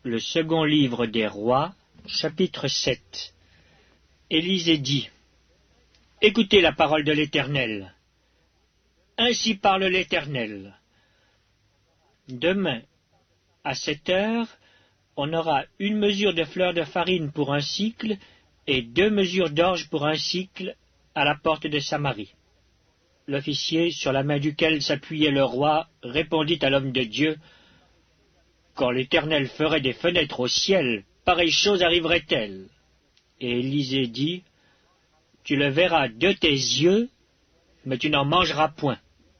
Le second livre des rois, chapitre 7. Élisée dit, « Écoutez la parole de l'Éternel. Ainsi parle l'Éternel. Demain, à 7 heures, on aura 1 mesure de fleur de farine pour 1 sicle et 2 mesures d'orge pour 1 sicle à la porte de Samarie. » L'officier, sur la main duquel s'appuyait le roi, répondit à l'homme de Dieu, « Quand l'Éternel ferait des fenêtres au ciel, pareille chose arriverait-elle » Et Élisée dit, « Tu le verras de tes yeux, mais tu n'en mangeras point. »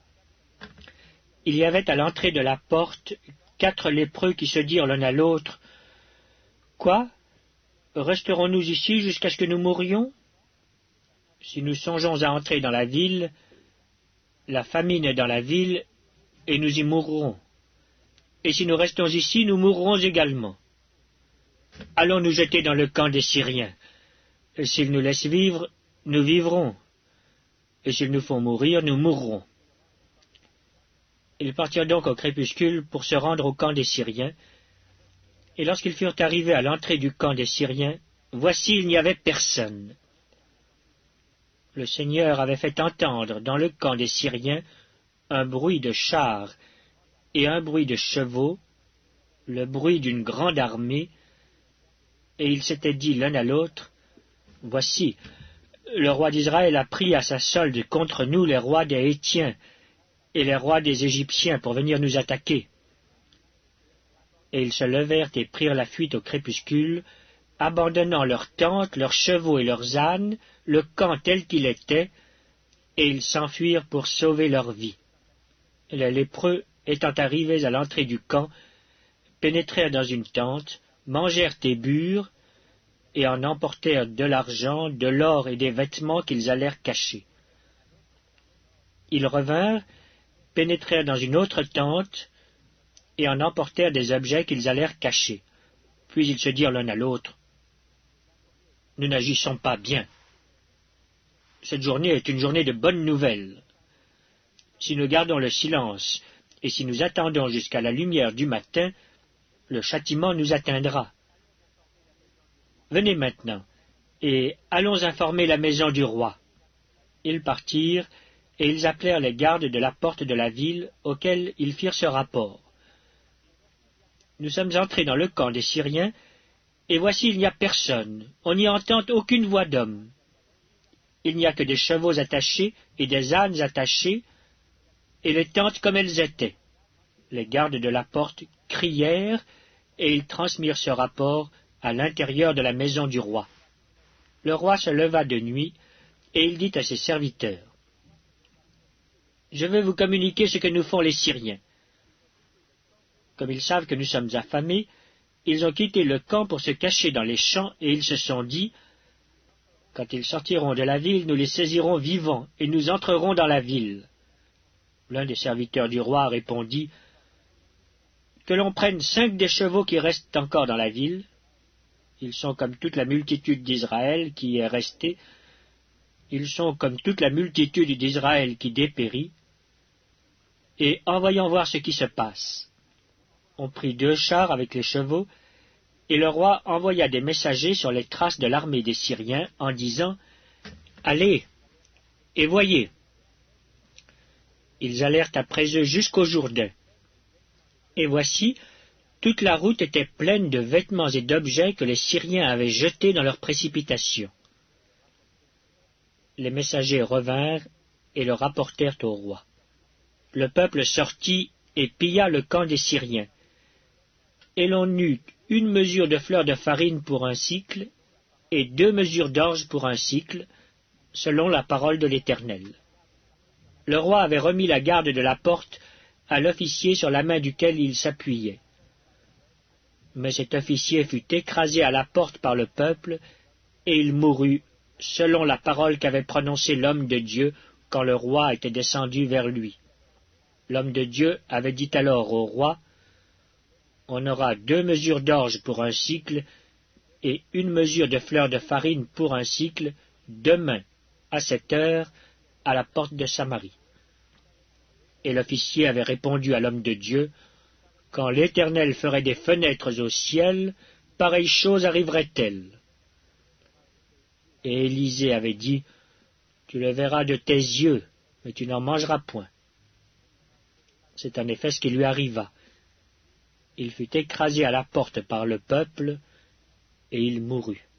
Il y avait à l'entrée de la porte 4 lépreux qui se dirent l'un à l'autre, « Quoi? Resterons-nous ici jusqu'à ce que nous mourions? Si nous songeons à entrer dans la ville, la famine est dans la ville, et nous y mourrons. Et si nous restons ici, nous mourrons également. Allons nous jeter dans le camp des Syriens. Et s'ils nous laissent vivre, nous vivrons. Et s'ils nous font mourir, nous mourrons. » Ils partirent donc au crépuscule pour se rendre au camp des Syriens. Et lorsqu'ils furent arrivés à l'entrée du camp des Syriens, voici, il n'y avait personne. Le Seigneur avait fait entendre dans le camp des Syriens un bruit de chars et un bruit de chevaux, le bruit d'une grande armée, et ils s'étaient dit l'un à l'autre, « Voici, le roi d'Israël a pris à sa solde contre nous les rois des Hétiens et les rois des Égyptiens pour venir nous attaquer. » Et ils se levèrent et prirent la fuite au crépuscule, abandonnant leurs tentes, leurs chevaux et leurs ânes, le camp tel qu'il était, et ils s'enfuirent pour sauver leur vie. Les lépreux, étant arrivés à l'entrée du camp, pénétrèrent dans une tente, mangèrent et burent, et en emportèrent de l'argent, de l'or et des vêtements qu'ils allèrent cacher. Ils revinrent, pénétrèrent dans une autre tente, et en emportèrent des objets qu'ils allèrent cacher. Puis ils se dirent l'un à l'autre, « Nous n'agissons pas bien. Cette journée est une journée de bonnes nouvelles. Si nous gardons le silence, et si nous attendons jusqu'à la lumière du matin, le châtiment nous atteindra. Venez maintenant, et allons informer la maison du roi. » Ils partirent, et ils appelèrent les gardes de la porte de la ville, auxquels ils firent ce rapport. « Nous sommes entrés dans le camp des Syriens, et voici il n'y a personne, on n'y entend aucune voix d'homme. Il n'y a que des chevaux attachés et des ânes attachés, et les tentes comme elles étaient. » Les gardes de la porte crièrent, et ils transmirent ce rapport à l'intérieur de la maison du roi. Le roi se leva de nuit, et il dit à ses serviteurs, « Je vais vous communiquer ce que nous font les Syriens. » Comme ils savent que nous sommes affamés, ils ont quitté le camp pour se cacher dans les champs, et ils se sont dit, « Quand ils sortiront de la ville, nous les saisirons vivants, et nous entrerons dans la ville. » L'un des serviteurs du roi répondit, « Que l'on prenne 5 des chevaux qui restent encore dans la ville. Ils sont comme toute la multitude d'Israël qui est restée. Ils sont comme toute la multitude d'Israël qui dépérit. Et envoyons voir ce qui se passe. » On prit 2 chars avec les chevaux, et le roi envoya des messagers sur les traces de l'armée des Syriens en disant, « Allez, et voyez. » Ils allèrent après eux jusqu'au Jourdain. Et voici, toute la route était pleine de vêtements et d'objets que les Syriens avaient jetés dans leur précipitation. Les messagers revinrent et le rapportèrent au roi. Le peuple sortit et pilla le camp des Syriens. Et l'on eut 1 mesure de fleur de farine pour 1 sicle, et 2 mesures d'orge pour 1 sicle, selon la parole de l'Éternel. Le roi avait remis la garde de la porte à l'officier sur la main duquel il s'appuyait. Mais cet officier fut écrasé à la porte par le peuple, et il mourut, selon la parole qu'avait prononcée l'homme de Dieu quand le roi était descendu vers lui. L'homme de Dieu avait dit alors au roi, « On aura 2 mesures d'orge pour 1 sicle, et 1 mesure de fleur de farine pour 1 sicle, demain, à 7 heures, à la porte de Samarie. » Et l'officier avait répondu à l'homme de Dieu, Quand l'Éternel ferait des fenêtres au ciel, pareille chose arriverait-elle? Et Élisée avait dit, tu le verras de tes yeux, mais tu n'en mangeras point. C'est en effet ce qui lui arriva. Il fut écrasé à la porte par le peuple, et il mourut.